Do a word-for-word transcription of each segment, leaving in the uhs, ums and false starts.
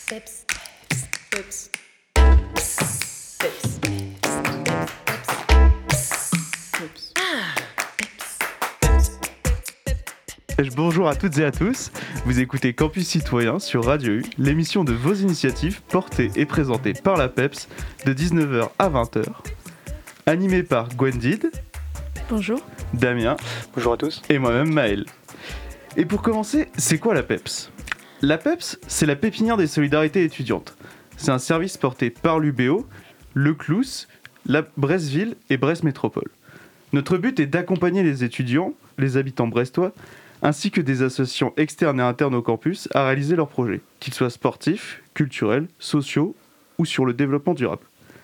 Peps. Peps. Peps. Peps. Peps. Bonjour à toutes et à tous, vous écoutez Campus Citoyen sur Radio U, l'émission de vos initiatives portée et présentée par la Peps de dix-neuf heures à vingt heures, animée par Gwendid. Bonjour. Damien. Bonjour à tous. Et moi-même Maël. Et pour commencer, c'est quoi la Peps ? La Peps, c'est la pépinière des solidarités étudiantes. C'est un service porté par l'U B O, le C L O U S, la Brest-Ville et Brest Métropole. Notre but est d'accompagner les étudiants, les habitants brestois, ainsi que des associations externes et internes au campus à réaliser leurs projets, qu'ils soient sportifs, culturels, sociaux ou sur le développement durable.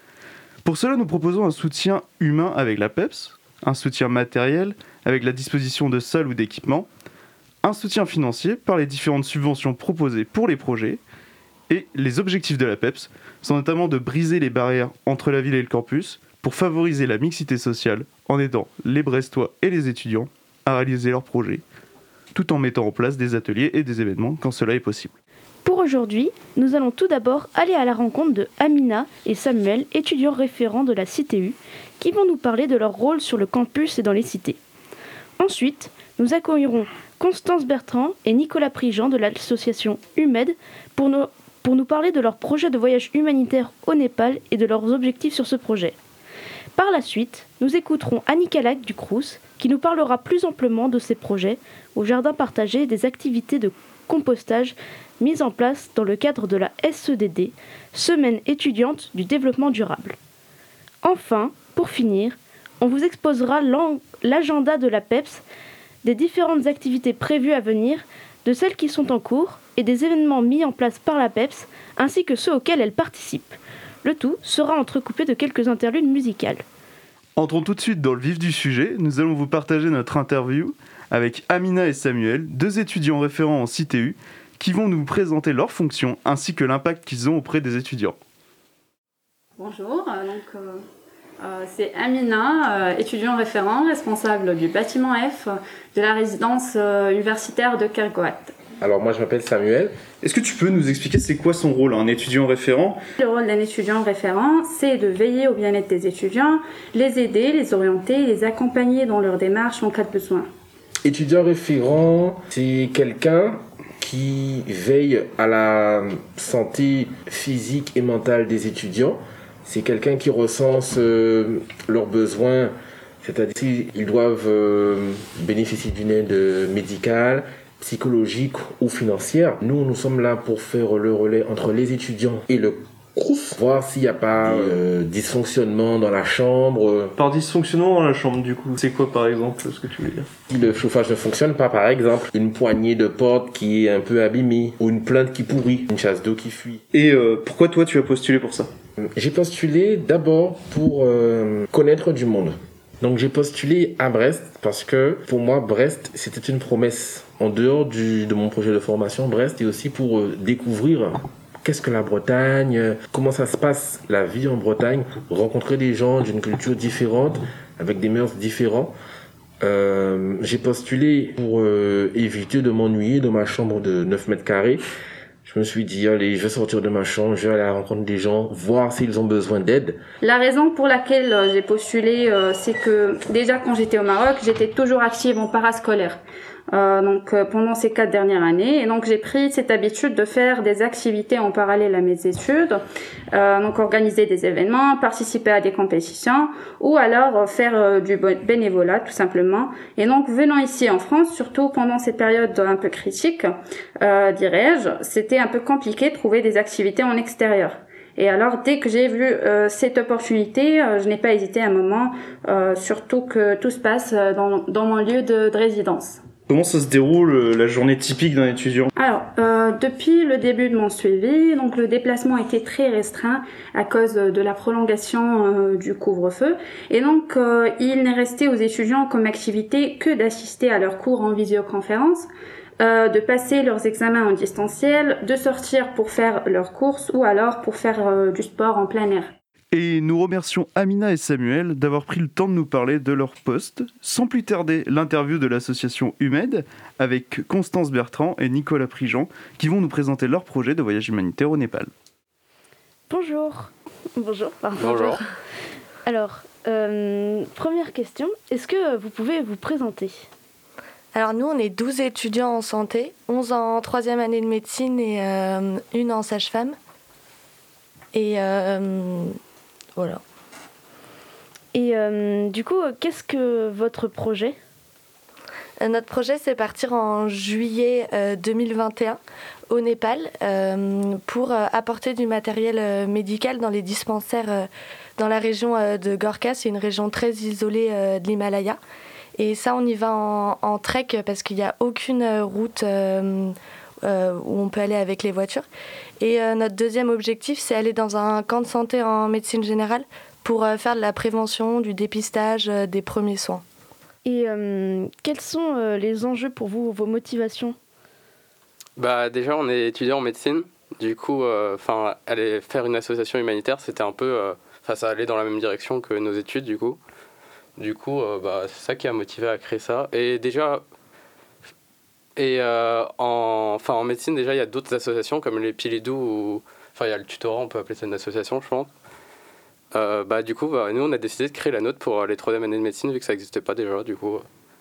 Pour cela, nous proposons un soutien humain avec la Peps, un soutien matériel avec la disposition de salles ou d'équipements, un soutien financier par les différentes subventions proposées pour les projets, et les objectifs de la Peps sont notamment de briser les barrières entre la ville et le campus pour favoriser la mixité sociale en aidant les Brestois et les étudiants à réaliser leurs projets, tout en mettant en place des ateliers et des événements quand cela est possible. Pour aujourd'hui, nous allons tout d'abord aller à la rencontre de Amina et Samuel, étudiants référents de la C T U, qui vont nous parler de leur rôle sur le campus et dans les cités. Ensuite, nous accueillerons Constance Bertrand et Nicolas Prigent de l'association UMED pour nous, pour nous parler de leur projet de voyage humanitaire au Népal et de leurs objectifs sur ce projet. Par la suite, nous écouterons Annie Calac du Crous qui nous parlera plus amplement de ses projets au jardin partagé et des activités de compostage mises en place dans le cadre de la S E D D, Semaine étudiante du développement durable. Enfin, pour finir, on vous exposera l'agenda de la Peps, des différentes activités prévues à venir, de celles qui sont en cours et des événements mis en place par la Peps, ainsi que ceux auxquels elle participe. Le tout sera entrecoupé de quelques interludes musicales. Entrons tout de suite dans le vif du sujet. Nous allons vous partager notre interview avec Amina et Samuel, deux étudiants référents en C T U, qui vont nous présenter leurs fonctions ainsi que l'impact qu'ils ont auprès des étudiants. Bonjour, donc, euh, euh, c'est Amina, euh, étudiant référent, responsable du bâtiment F de la résidence euh, universitaire de Kergoat. Alors moi je m'appelle Samuel. Est-ce que tu peux nous expliquer c'est quoi son rôle, un étudiant référent ? Le rôle d'un étudiant référent, c'est de veiller au bien-être des étudiants, les aider, les orienter, les accompagner dans leur démarche en cas de besoin. Étudiant référent, c'est quelqu'un qui veille à la santé physique et mentale des étudiants. C'est quelqu'un qui recense euh, leurs besoins, c'est-à-dire s'ils doivent euh, bénéficier d'une aide médicale, psychologique ou financière. Nous, nous sommes là pour faire le relais entre les étudiants et le Crous, voir s'il n'y a pas euh, dysfonctionnement dans la chambre. Par dysfonctionnement dans la chambre, du coup, c'est quoi par exemple ce que tu veux dire ? Si le chauffage ne fonctionne pas, par exemple, une poignée de porte qui est un peu abîmée, ou une plainte qui pourrit, une chasse d'eau qui fuit. Et euh, pourquoi toi tu as postulé pour ça ? J'ai postulé d'abord pour euh, connaître du monde. Donc j'ai postulé à Brest parce que pour moi Brest c'était une promesse. En dehors du, de mon projet de formation, Brest est aussi pour euh, découvrir qu'est-ce que la Bretagne, comment ça se passe la vie en Bretagne, rencontrer des gens d'une culture différente, avec des mœurs différentes. Euh, j'ai postulé pour euh, éviter de m'ennuyer dans ma chambre de neuf mètres carrés. Je me suis dit, allez, je vais sortir de ma chambre, je vais aller à la rencontre des gens, voir s'ils ont besoin d'aide. La raison pour laquelle euh, j'ai postulé, euh, c'est que déjà quand j'étais au Maroc, j'étais toujours active en parascolaire. Euh, donc euh, pendant ces quatre dernières années, et donc j'ai pris cette habitude de faire des activités en parallèle à mes études, euh, donc organiser des événements, participer à des compétitions, ou alors euh, faire euh, du bénévolat tout simplement. Et donc venant ici en France, surtout pendant cette période un peu critique, euh, dirais-je, c'était un peu compliqué de trouver des activités en extérieur. Et alors, dès que j'ai vu euh, cette opportunité, euh, je n'ai pas hésité un moment, euh, surtout que tout se passe dans, dans mon lieu de, de résidence. Comment ça se déroule euh, la journée typique d'un étudiant ? Alors, euh, depuis le début de mon suivi, donc le déplacement était très restreint à cause de la prolongation euh, du couvre-feu. Et donc, euh, il n'est resté aux étudiants comme activité que d'assister à leurs cours en visioconférence, euh, de passer leurs examens en distanciel, de sortir pour faire leurs courses ou alors pour faire euh, du sport en plein air. Et nous remercions Amina et Samuel d'avoir pris le temps de nous parler de leur poste. Sans plus tarder, l'interview de l'association Humed avec Constance Bertrand et Nicolas Prigent qui vont nous présenter leur projet de voyage humanitaire au Népal. Bonjour. Bonjour. Pardon. Bonjour. Alors, euh, première question, est-ce que vous pouvez vous présenter ? Alors nous, on est douze étudiants en santé, onze en troisième année de médecine et euh, une en sage-femme. Et euh, voilà. Et euh, du coup, qu'est-ce que votre projet ? Euh, notre projet, c'est partir en juillet euh, deux mille vingt et un au Népal euh, pour euh, apporter du matériel euh, médical dans les dispensaires euh, dans la région euh, de Gorkha. C'est une région très isolée euh, de l'Himalaya. Et ça, on y va en, en trek parce qu'il n'y a aucune route euh, euh, où on peut aller avec les voitures. Et euh, notre deuxième objectif, c'est aller dans un camp de santé en médecine générale pour euh, faire de la prévention, du dépistage, euh, des premiers soins. Et euh, quels sont euh, les enjeux pour vous, vos motivations ? Bah déjà, on est étudiant en médecine. Du coup, enfin, euh, aller faire une association humanitaire, c'était un peu, enfin, euh, ça allait dans la même direction que nos études, du coup. Du coup, euh, bah, c'est ça qui a motivé à créer ça. Et déjà, et euh, en, enfin, en médecine, déjà, il y a d'autres associations comme les Pilidou ou, enfin, il y a le tutorat, on peut appeler ça une association, je pense. Euh, bah, du coup, bah, nous, on a décidé de créer la nôtre pour les troisième années de médecine vu que ça n'existait pas déjà. Du coup, euh,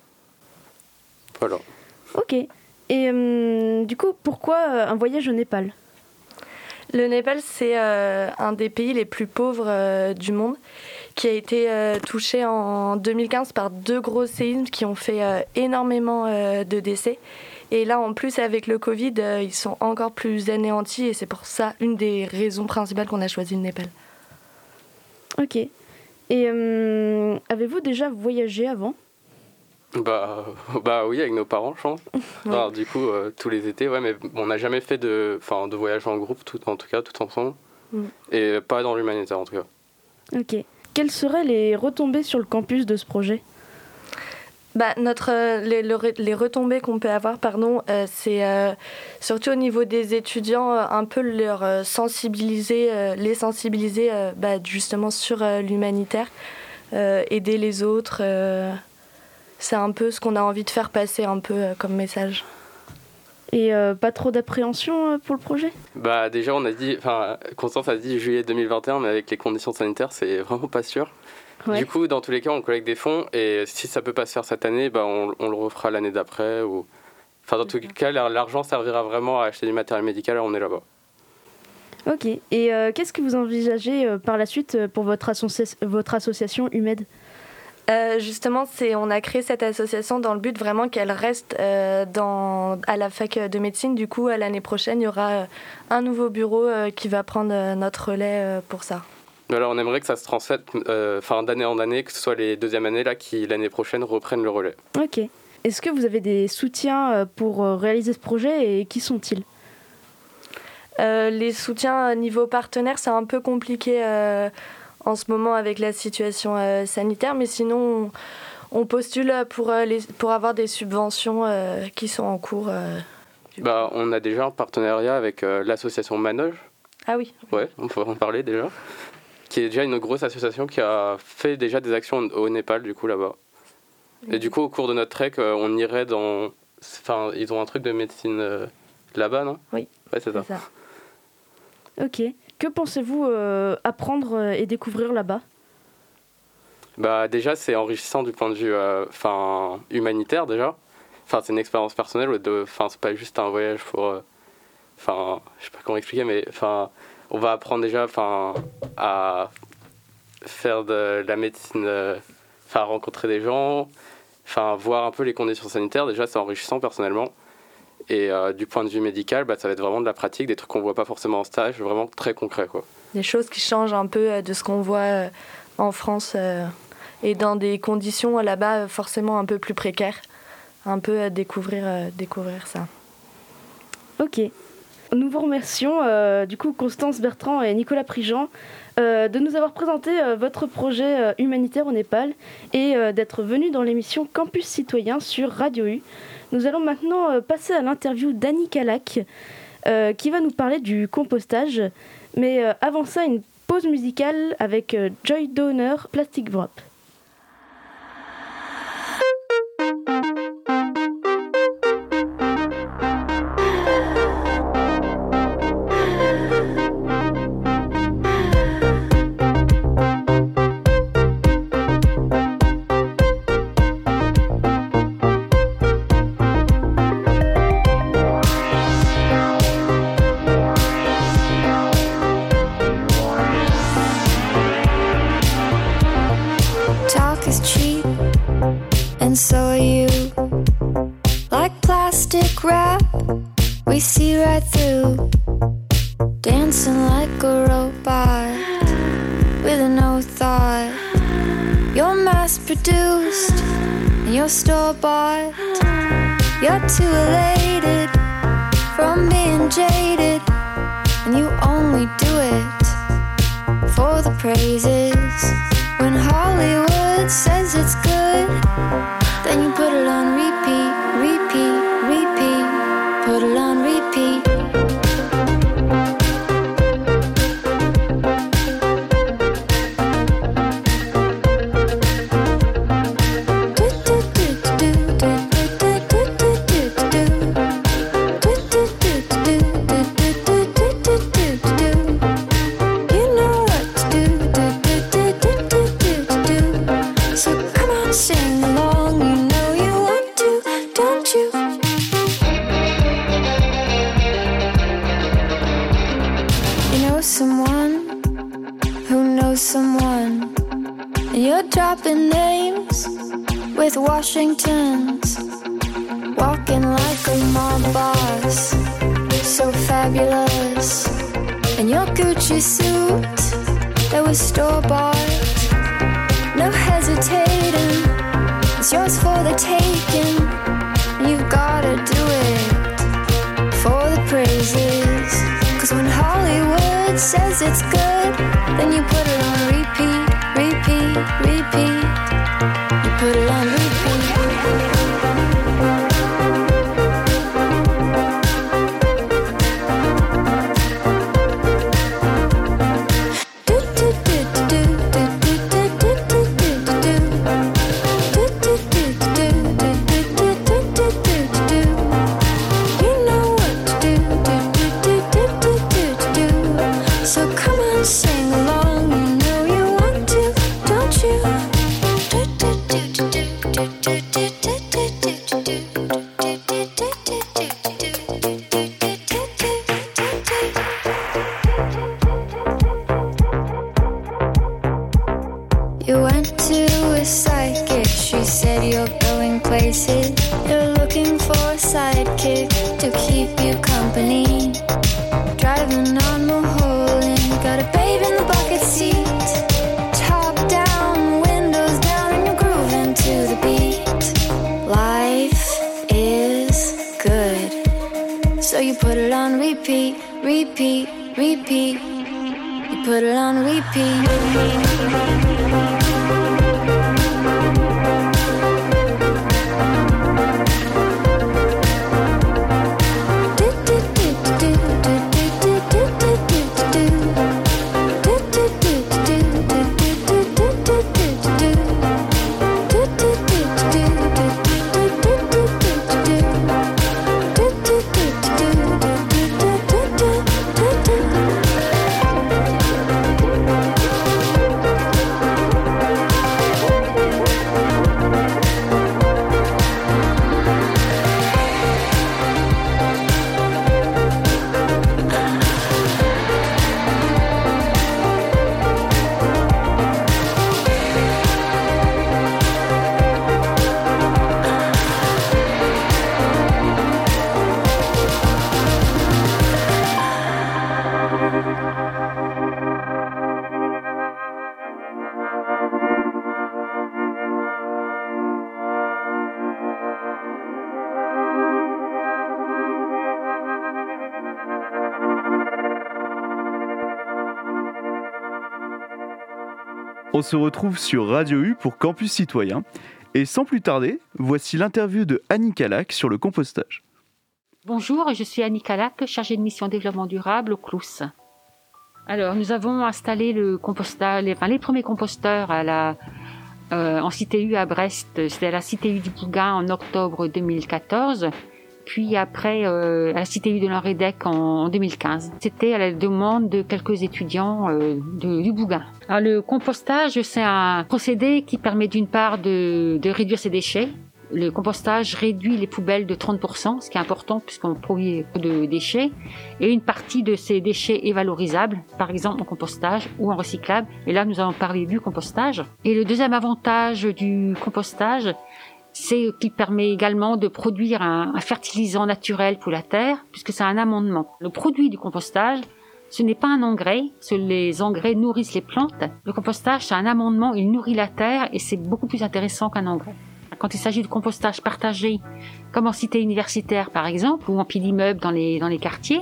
voilà. Ok. Et euh, du coup, pourquoi euh, un voyage au Népal ? Le Népal, c'est euh, un des pays les plus pauvres euh, du monde, qui a été euh, touché en deux mille quinze par deux gros séismes qui ont fait euh, énormément euh, de décès. Et là, en plus, avec le Covid, euh, ils sont encore plus anéantis et c'est pour ça une des raisons principales qu'on a choisi le Népal. Ok. Et euh, avez-vous déjà voyagé avant ? Bah, bah oui, avec nos parents, je pense. Oui. Alors, du coup, euh, tous les étés, ouais, mais on n'a jamais fait de, enfin, de voyage en groupe, tout, en tout cas, tout ensemble. Mm. Et pas dans l'humanitaire, en tout cas. Ok. Quelles seraient les retombées sur le campus de ce projet ? Bah, notre, euh, les, le, les retombées qu'on peut avoir, pardon, euh, c'est euh, surtout au niveau des étudiants, euh, un peu leur euh, sensibiliser, euh, les sensibiliser euh, bah, justement sur euh, l'humanitaire, euh, aider les autres. Euh, c'est un peu ce qu'on a envie de faire passer un peu euh, comme message. Et euh, pas trop d'appréhension euh, pour le projet ? Bah déjà, on a dit, enfin, Constance a dit juillet deux mille vingt et un, mais avec les conditions sanitaires, c'est vraiment pas sûr. Ouais. Du coup, dans tous les cas, on collecte des fonds et si ça peut pas se faire cette année, bah, on, on le refera l'année d'après. Ou... Enfin, dans tous les cas, l'argent servira vraiment à acheter du matériel médical, alors on est là-bas. Ok. Et euh, qu'est-ce que vous envisagez euh, par la suite euh, pour votre, associa- votre association Humed ? Euh, justement, c'est, on a créé cette association dans le but vraiment qu'elle reste euh, dans, à la fac de médecine. Du coup, à l'année prochaine, il y aura euh, un nouveau bureau euh, qui va prendre euh, notre relais euh, pour ça. Alors, on aimerait que ça se transmette euh, d'année en année, que ce soit les deuxièmes années là, qui l'année prochaine reprennent le relais. Ok. Est-ce que vous avez des soutiens euh, pour euh, réaliser ce projet et qui sont-ils ? euh, Les soutiens niveau partenaire, c'est un peu compliqué euh, en ce moment avec la situation euh, sanitaire, mais sinon on, on postule pour, euh, les, pour avoir des subventions euh, qui sont en cours. Euh, bah, on a déjà un partenariat avec euh, l'association Manoge. Ah oui. Ouais, on peut en parler déjà. Qui est déjà une grosse association qui a fait déjà des actions au Népal, du coup, là-bas. Et du coup, au cours de notre trek, euh, on irait dans... Enfin, ils ont un truc de médecine euh, là-bas, non ? Oui, ouais, c'est ça. c'est ça. Ok. Que pensez-vous euh, apprendre et découvrir là-bas ? Bah, déjà, c'est enrichissant du point de vue euh, enfin, humanitaire, déjà. Enfin, c'est une expérience personnelle. De... Enfin, c'est pas juste un voyage pour... Euh... Enfin, je sais pas comment expliquer, mais... Enfin, on va apprendre déjà enfin, à faire de la médecine, euh, enfin, à rencontrer des gens, enfin, voir un peu les conditions sanitaires. Déjà, c'est enrichissant personnellement. Et euh, du point de vue médical, bah, ça va être vraiment de la pratique, des trucs qu'on voit pas forcément en stage, vraiment très concret, quoi. Des choses qui changent un peu de ce qu'on voit en France euh, et dans des conditions là-bas forcément un peu plus précaires. Un peu découvrir, euh, découvrir ça. Ok. Nous vous remercions, euh, du coup, Constance Bertrand et Nicolas Prigent, euh, de nous avoir présenté euh, votre projet euh, humanitaire au Népal et euh, d'être venus dans l'émission Campus Citoyen sur Radio U. Nous allons maintenant euh, passer à l'interview d'Annie Calac, euh, qui va nous parler du compostage. Mais euh, avant ça, une pause musicale avec euh, Joy Donner, Plastic Wrap. Talk is cheap, and so are you. Like plastic wrap, we see right through. Dancing like a robot, with no thought. You're mass produced, and you're store bought. You're too elated from being jaded, and you only do it for the praises. When Hollywood says it's good, then you put it on repeat, repeat, repeat. Put it on repeat. Dropping names with Washingtons, walking like a mob boss, so fabulous. And your Gucci suit that was store-bought, no hesitating, it's yours for the taking. You've gotta do it for the praises, 'cause when Hollywood says it's good, then you put it on repeat, repeat, repeat. You put it on repeat. You went to a psychic, she said you're going places. You're looking for a sidekick to keep you company. Driving on Mulholland, got a babe in the bucket seat. Top down, windows down, and you're grooving to the beat. Life is good, so you put it on repeat, repeat, repeat. You put it on repeat. On se retrouve sur Radio U pour Campus Citoyen. Et sans plus tarder, voici l'interview de Annie Calac sur le compostage. Bonjour, je suis Annie Calac, chargée de mission développement durable au C L O U S. Alors, nous avons installé le compostage, les, enfin, les premiers composteurs à la, euh, en C T U à Brest. C'était à la C T U du Bougain en octobre deux mille quatorze. Puis après, euh, à la C T U de l'Enredec en, en deux mille quinze. C'était à la demande de quelques étudiants euh, de, du Bougain. Alors, le compostage, c'est un procédé qui permet d'une part de, de réduire ses déchets. Le compostage réduit les poubelles de trente pour cent, ce qui est important puisqu'on produit peu de déchets. Et une partie de ces déchets est valorisable, par exemple en compostage ou en recyclable. Et là, nous allons parler du compostage. Et le deuxième avantage du compostage, c'est qu'il permet également de produire un, un fertilisant naturel pour la terre, puisque c'est un amendement. Le produit du compostage, ce n'est pas un engrais, les engrais nourrissent les plantes. Le compostage, c'est un amendement, il nourrit la terre et c'est beaucoup plus intéressant qu'un engrais. Quand il s'agit de compostage partagé, comme en cité universitaire par exemple, ou en pile d'immeubles dans les, dans les quartiers,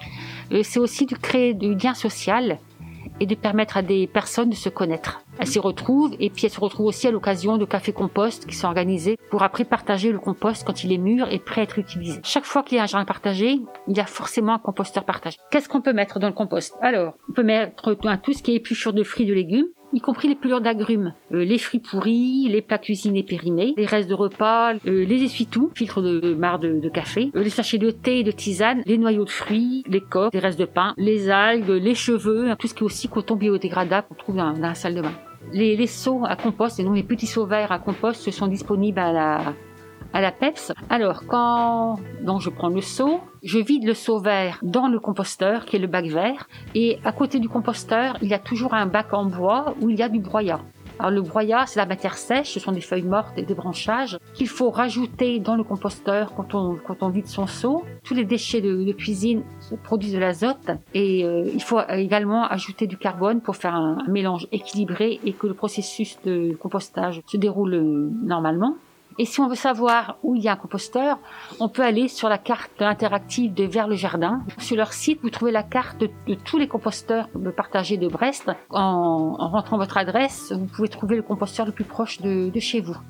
c'est aussi de créer du lien social et de permettre à des personnes de se connaître. Elles s'y retrouvent et puis elles se retrouvent aussi à l'occasion de cafés compost qui sont organisés pour après partager le compost quand il est mûr et prêt à être utilisé. Chaque fois qu'il y a un jardin partagé, il y a forcément un composteur partagé. Qu'est-ce qu'on peut mettre dans le compost? Alors, on peut mettre tout ce qui est épluchure de fruits et de légumes, y compris les pelures d'agrumes, euh, les fruits pourris, les plats cuisinés périmés, les restes de repas, euh, les essuie-tout, filtres de, de marc de, de café, euh, les sachets de thé et de tisane, les noyaux de fruits, les coques, les restes de pain, les algues, les cheveux, tout ce qui est aussi coton biodégradable qu'on trouve dans, dans la salle de bain. Les, les seaux à compost, et non les petits seaux verts à compost, ce sont disponibles à la, à la PEPS. Alors, quand donc je prends le seau, je vide le seau vert dans le composteur, qui est le bac vert, et à côté du composteur, il y a toujours un bac en bois où il y a du broyat. Alors le broyat, c'est la matière sèche, ce sont des feuilles mortes et des branchages qu'il faut rajouter dans le composteur quand on, quand on vide son seau. Tous les déchets de, de cuisine produisent de l'azote et euh, il faut également ajouter du carbone pour faire un, un mélange équilibré et que le processus de compostage se déroule euh, normalement. Et si on veut savoir où il y a un composteur, on peut aller sur la carte interactive de Vers le Jardin. Sur leur site, vous trouvez la carte de, de tous les composteurs partagés de Brest. En, en rentrant votre adresse, vous pouvez trouver le composteur le plus proche de, de chez vous.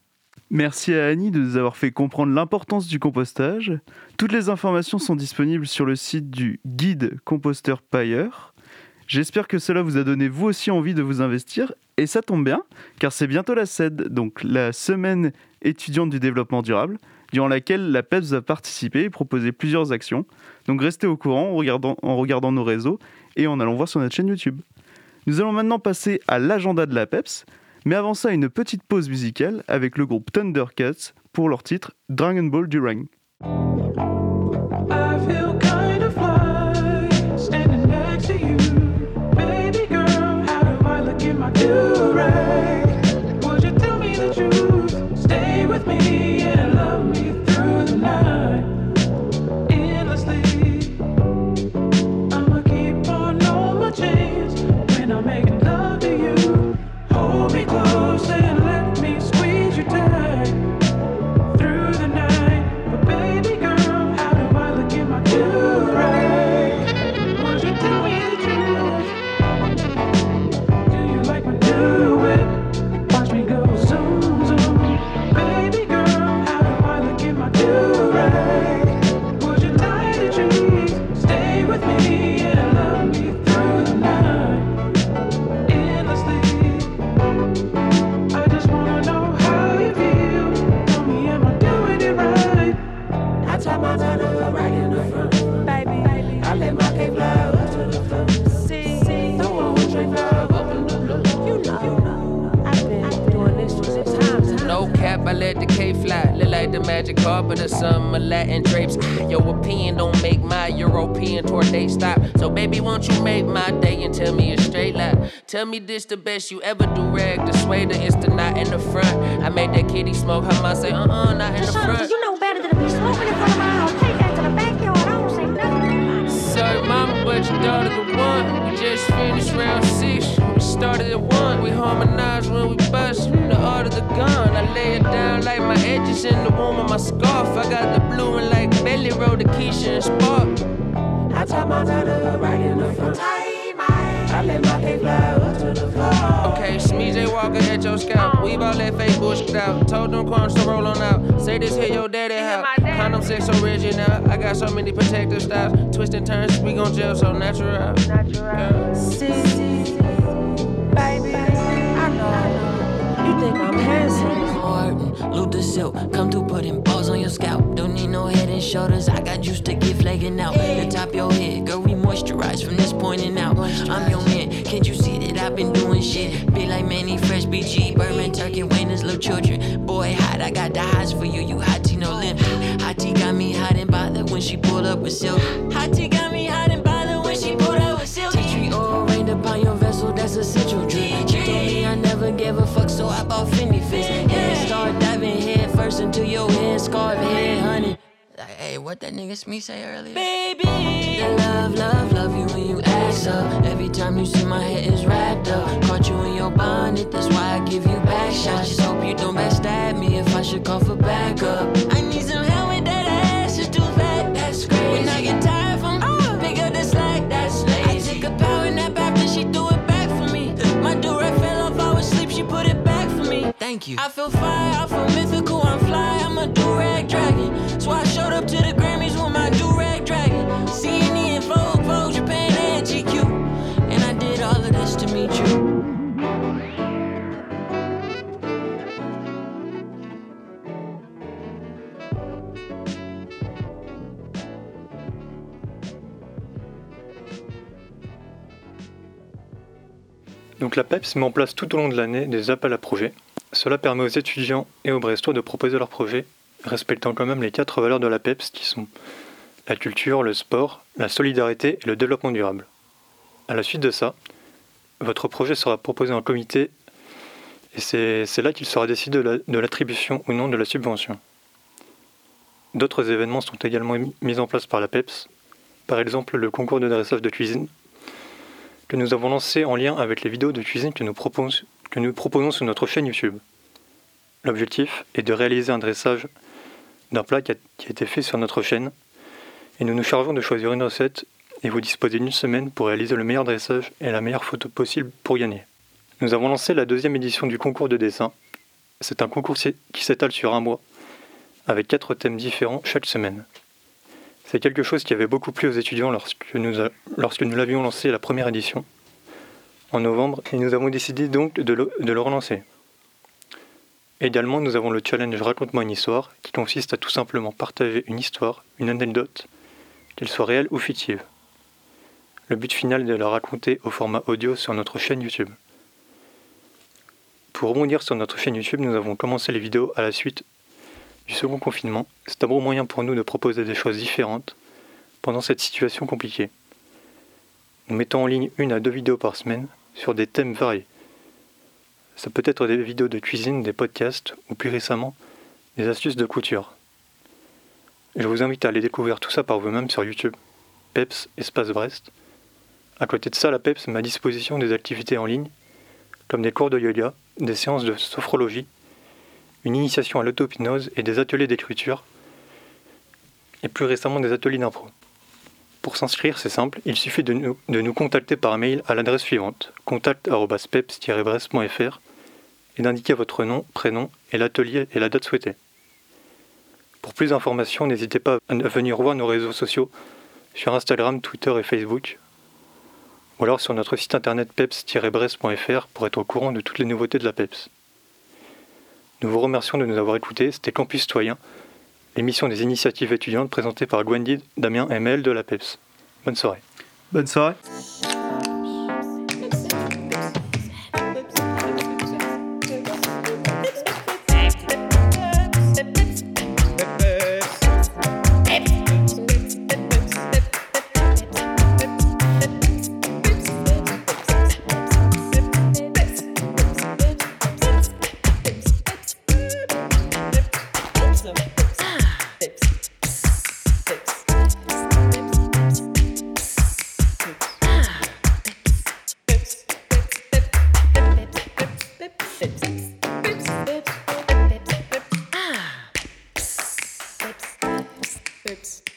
Merci à Annie de nous avoir fait comprendre l'importance du compostage. Toutes les informations sont disponibles sur le site du guide composteur pailleur. J'espère que cela vous a donné vous aussi envie de vous investir. Et ça tombe bien, car c'est bientôt la C E D, donc la semaine étudiante du développement durable, durant laquelle la PEPS va participer et proposer plusieurs actions. Donc restez au courant en regardant, en regardant nos réseaux et en allant voir sur notre chaîne YouTube. Nous allons maintenant passer à l'agenda de la PEPS, mais avant ça, une petite pause musicale avec le groupe Thundercats pour leur titre Dragon Ball Durang. Would you tell me the truth? Stay with me and love me through the night. Endlessly, I'ma keep on all my chains when I'm making love to you. Hold me close and let me squeeze you tight through the night. But baby girl, how do I look in my do-rag? Would you tell me the truth? Do you like my do-it? Watch me go zoom, zoom. Baby girl, how do I look in my do-rag? Would you tie the trees? Stay with me and love me through the night. Endlessly, I just wanna know how you feel. Tell me, am I doing it right? I tie my letter right in the front, baby. I let my cape fly up to the floor. See, see, the one straight fly up in the blue. You know, you know, I've been doing this for six times. No cap, I let the K fly. Look like the magic carpet or some Latin drapes. Ah, your opinion don't make my European tour date stop. So baby, won't you make my day and tell me a straight lie? Tell me this the best you ever do, rag. The swader is the knot in the front. I made that kitty smoke. Her mom say, uh-uh, not in the front. You know better than to be smoking in front of my house. Take that to the backyard. I don't say nothing. Sorry, mama, but your daughter the one. We just finished round six. We started at one. We harmonize when we bust. The art of the gun. I lay it down like my edges in the womb of my scarf. I got the blue and like belly roll the Keisha and Spark. I tie my letter right in the front. I let my cape fly up to the floor. Okay, Smeeze Walker at your scalp. We've all that fake bullshit out. Told them crumbs to roll on out. Say this here your daddy how. Condom sex original. I got so many protective styles. Twist and turns, we gon' gel so natural. Natural. See, baby, I know you think I'm handsome. Martin, Luther Silk, come through putting balls on your scalp. Don't need no head and shoulders, I got juice to get flaking out. The top of your head, girl, we moisturize from this pointing out. I'm your man, can't you see that I've been doing shit? Be like Manny Fresh, B G, Birdman, Turkey, Wayne, as little children. Boy, hot, I got the highs for you, you hot tea, no limit. Hot tea got me hot and bothered when she pulled up with silk. Hot tea got me hot and bothered when she pulled up with silk. Tea tree oil rained upon your vessel, that's essential drip. She told me I never gave a fuck, so I bought Fendi Fist. And start diving head first into your head, scarf head, honey. Like, hey, what that nigga Smee say earlier? Baby, the love, love, love you when you act up. Every time you see my head is wrapped up. Caught you in your bonnet, that's why I give you back shots. Just hope you don't backstab me if I should call for backup. I need some help with that ass, it's too fat, that's crazy. When I get tired from, oh, pick up the slack, that's lazy. I took a power nap after she threw it back for me. My do-rag fell off, I was asleep, she put it back for me. Thank you. I feel fire, I feel mythical, I'm fly, I'm a do-rag dragon. So I showed up to the Grammys with my do-rag dragon. C N E and Vogue, Vogue, Japan and G Q. And I did all of this to meet you. Donc la P E P S met en place tout au long de l'année des appels à projets. Cela permet aux étudiants et aux Brestois de proposer leurs projets, respectant quand même les quatre valeurs de la P E P S qui sont la culture, le sport, la solidarité et le développement durable. À la suite de ça, votre projet sera proposé en comité et c'est, c'est là qu'il sera décidé de, la, de l'attribution ou non de la subvention. D'autres événements sont également mis, mis en place par la P E P S, par exemple le concours de dressage de cuisine, que nous avons lancé en lien avec les vidéos de cuisine que nous, propose, que nous proposons sur notre chaîne YouTube. L'objectif est de réaliser un dressage d'un plat qui a, qui a été fait sur notre chaîne et nous nous chargeons de choisir une recette et vous disposez d'une semaine pour réaliser le meilleur dressage et la meilleure photo possible pour gagner. Nous avons lancé la deuxième édition du concours de dessin. C'est un concours qui s'étale sur un mois avec quatre thèmes différents chaque semaine. C'est quelque chose qui avait beaucoup plu aux étudiants lorsque nous, a, lorsque nous l'avions lancé la première édition en novembre et nous avons décidé donc de le, de le relancer. Également, nous avons le challenge Raconte-moi une histoire qui consiste à tout simplement partager une histoire, une anecdote, qu'elle soit réelle ou fictive. Le but final est de la raconter au format audio sur notre chaîne YouTube. Pour rebondir sur notre chaîne YouTube, nous avons commencé les vidéos à la suite du second confinement. C'est un bon moyen pour nous de proposer des choses différentes pendant cette situation compliquée. Nous mettons en ligne une à deux vidéos par semaine sur des thèmes variés. Ça peut être des vidéos de cuisine, des podcasts ou plus récemment des astuces de couture. Je vous invite à aller découvrir tout ça par vous-même sur YouTube, P E P S Espace Brest. À côté de ça, la P E P S met à disposition des activités en ligne comme des cours de yoga, des séances de sophrologie, une initiation à l'auto-hypnose et des ateliers d'écriture, et plus récemment des ateliers d'impro. Pour s'inscrire, c'est simple, il suffit de nous, de nous contacter par mail à l'adresse suivante, contact arobase peps tiret brest point f r, et d'indiquer votre nom, prénom et l'atelier et la date souhaitée. Pour plus d'informations, n'hésitez pas à venir voir nos réseaux sociaux sur Instagram, Twitter et Facebook, ou alors sur notre site internet peps tiret brest point f r pour être au courant de toutes les nouveautés de la P E P S. Nous vous remercions de nous avoir écoutés. C'était Campus Citoyen, l'émission des initiatives étudiantes présentée par Gwendy, Damien et Mel de la P E P S. Bonne soirée. Bonne soirée. Pips.